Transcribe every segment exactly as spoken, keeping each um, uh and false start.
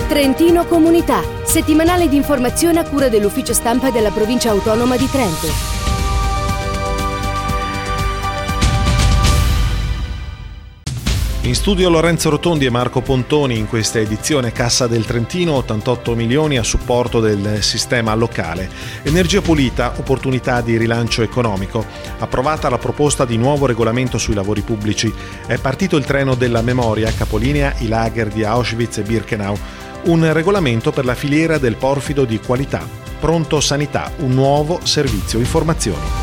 Trentino Comunità, settimanale di informazione a cura dell'ufficio stampa della provincia autonoma di Trento. In studio Lorenzo Rotondi e Marco Pontoni. In questa edizione Cassa del Trentino, ottantotto milioni a supporto del sistema locale. Energia pulita, opportunità di rilancio economico. Approvata la proposta di nuovo regolamento sui lavori pubblici. È partito il treno della memoria, capolinea i lager di Auschwitz e Birkenau. Un regolamento per la filiera del porfido di qualità. Pronto Sanità, un nuovo servizio informazioni.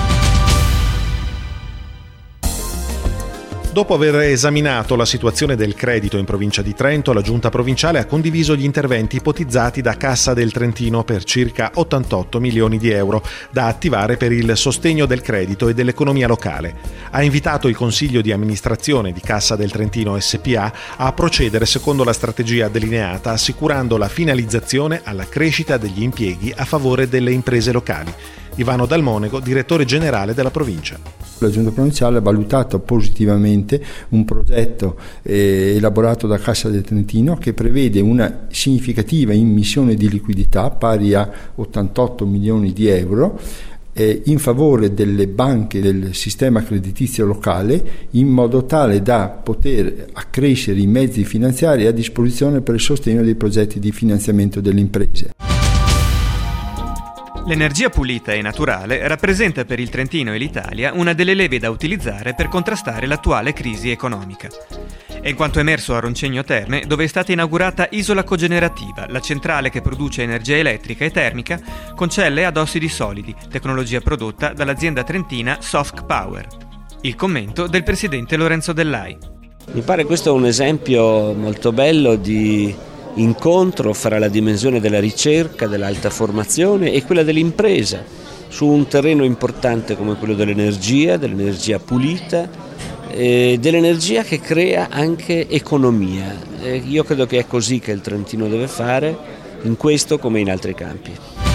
Dopo aver esaminato la situazione del credito in provincia di Trento, la Giunta provinciale ha condiviso gli interventi ipotizzati da Cassa del Trentino per circa ottantotto milioni di euro da attivare per il sostegno del credito e dell'economia locale. Ha invitato il Consiglio di amministrazione di Cassa del Trentino S p A a procedere secondo la strategia delineata, assicurando la finalizzazione alla crescita degli impieghi a favore delle imprese locali. Ivano Dalmonego, direttore generale della provincia. La Giunta provinciale ha valutato positivamente un progetto eh, elaborato da Cassa del Trentino che prevede una significativa immissione di liquidità pari a ottantotto milioni di euro eh, in favore delle banche del sistema creditizio locale, in modo tale da poter accrescere i mezzi finanziari a disposizione per il sostegno dei progetti di finanziamento delle imprese. L'energia pulita e naturale rappresenta per il Trentino e l'Italia una delle leve da utilizzare per contrastare l'attuale crisi economica. È in quanto emerso a Roncegno Terme, dove è stata inaugurata Isola Cogenerativa, la centrale che produce energia elettrica e termica con celle ad ossidi solidi, tecnologia prodotta dall'azienda trentina Soft Power. Il commento del presidente Lorenzo Dellai. Mi pare questo un esempio molto bello di incontro fra la dimensione della ricerca, dell'alta formazione e quella dell'impresa su un terreno importante come quello dell'energia, dell'energia pulita e dell'energia che crea anche economia. E io credo che è così che il Trentino deve fare, in questo come in altri campi.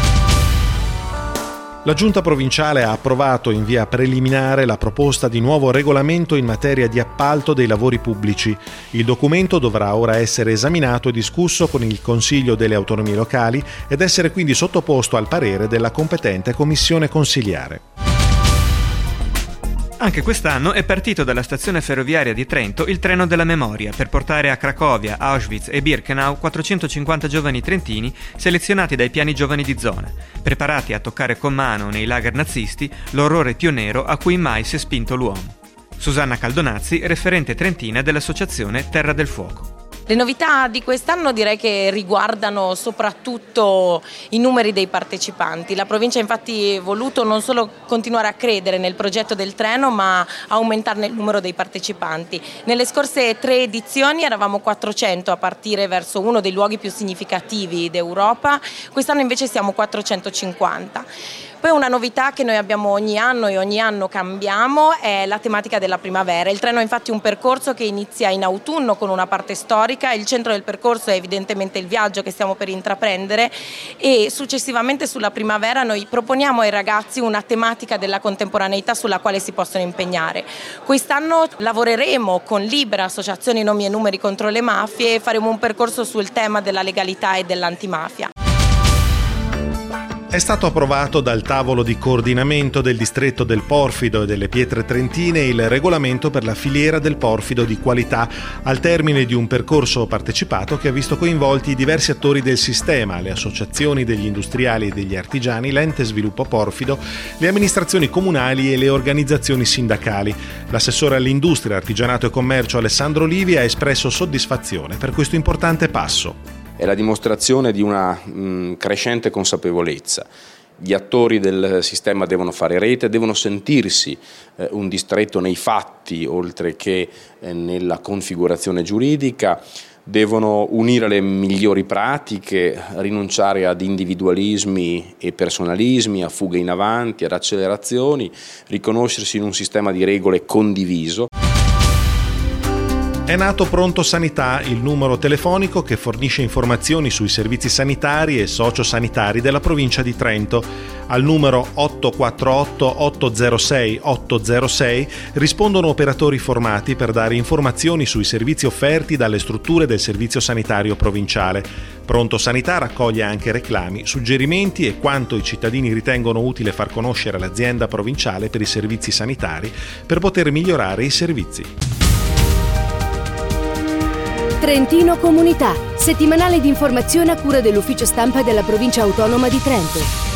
La Giunta provinciale ha approvato in via preliminare la proposta di nuovo regolamento in materia di appalto dei lavori pubblici. Il documento dovrà ora essere esaminato e discusso con il Consiglio delle Autonomie Locali ed essere quindi sottoposto al parere della competente commissione consiliare. Anche quest'anno è partito dalla stazione ferroviaria di Trento il treno della memoria per portare a Cracovia, Auschwitz e Birkenau quattrocentocinquanta giovani trentini selezionati dai piani giovani di zona, preparati a toccare con mano nei lager nazisti l'orrore più nero a cui mai si è spinto l'uomo. Susanna Caldonazzi, referente trentina dell'associazione Terra del Fuoco. Le novità di quest'anno direi che riguardano soprattutto i numeri dei partecipanti. La provincia ha infatti voluto non solo continuare a credere nel progetto del treno, ma aumentarne il numero dei partecipanti. Nelle scorse tre edizioni eravamo quattrocento a partire verso uno dei luoghi più significativi d'Europa, quest'anno invece siamo quattrocentocinquanta. Poi una novità che noi abbiamo ogni anno e ogni anno cambiamo è la tematica della primavera. Il treno è infatti un percorso che inizia in autunno con una parte storica, il centro del percorso è evidentemente il viaggio che stiamo per intraprendere e successivamente sulla primavera noi proponiamo ai ragazzi una tematica della contemporaneità sulla quale si possono impegnare. Quest'anno lavoreremo con Libera, Associazioni Nomi e Numeri contro le Mafie, e faremo un percorso sul tema della legalità e dell'antimafia. È stato approvato dal tavolo di coordinamento del distretto del porfido e delle pietre trentine il regolamento per la filiera del porfido di qualità, al termine di un percorso partecipato che ha visto coinvolti i diversi attori del sistema, le associazioni degli industriali e degli artigiani, l'ente sviluppo porfido, le amministrazioni comunali e le organizzazioni sindacali. L'assessore all'industria, artigianato e commercio Alessandro Livi ha espresso soddisfazione per questo importante passo. È la dimostrazione di una mh, crescente consapevolezza. Gli attori del sistema devono fare rete, devono sentirsi eh, un distretto nei fatti oltre che eh, nella configurazione giuridica, devono unire le migliori pratiche, rinunciare ad individualismi e personalismi, a fughe in avanti, ad accelerazioni, riconoscersi in un sistema di regole condiviso. È nato Pronto Sanità, il numero telefonico che fornisce informazioni sui servizi sanitari e sociosanitari della provincia di Trento. Al numero otto quattro otto otto zero sei otto zero sei rispondono operatori formati per dare informazioni sui servizi offerti dalle strutture del servizio sanitario provinciale. Pronto Sanità raccoglie anche reclami, suggerimenti e quanto i cittadini ritengono utile far conoscere l'azienda provinciale per i servizi sanitari per poter migliorare i servizi. Trentino Comunità, settimanale di informazione a cura dell'ufficio stampa della provincia autonoma di Trento.